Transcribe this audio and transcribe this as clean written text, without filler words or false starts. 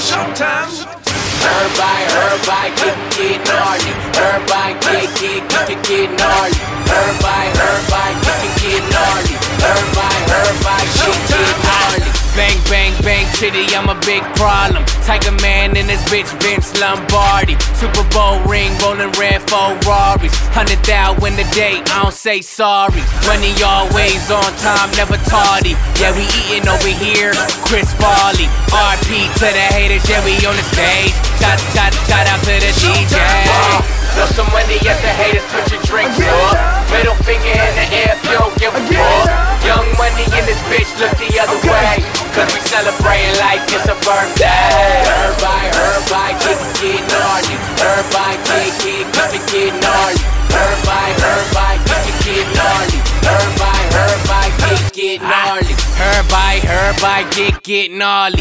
Everybody, get gnarly. Everybody, get gnarly. Everybody, get gnarly. Everybody, get gnarly. Bang, bang, bang, city, I'm a big problem. Tiger Man in this bitch, Vince Lombardi. Super Bowl ring, rolling red Ferraris. 100,000 win the day, I don't say sorry. Money always on time, never tardy. Yeah, we eatin' over here, Chris Farley. RP to the haters, yeah, we on the stage. Shout out to the DJ. Throw some money at the haters, put your drinks up. Middle finger in the air if you don't give a fuck. Young money in this bitch, look the other way. Cause we celebrating like it's a birthday. Everybody, get gnarly. Everybody, get gnarly. Everybody, get gnarly. Everybody, get gnarly. Everybody, get gnarly.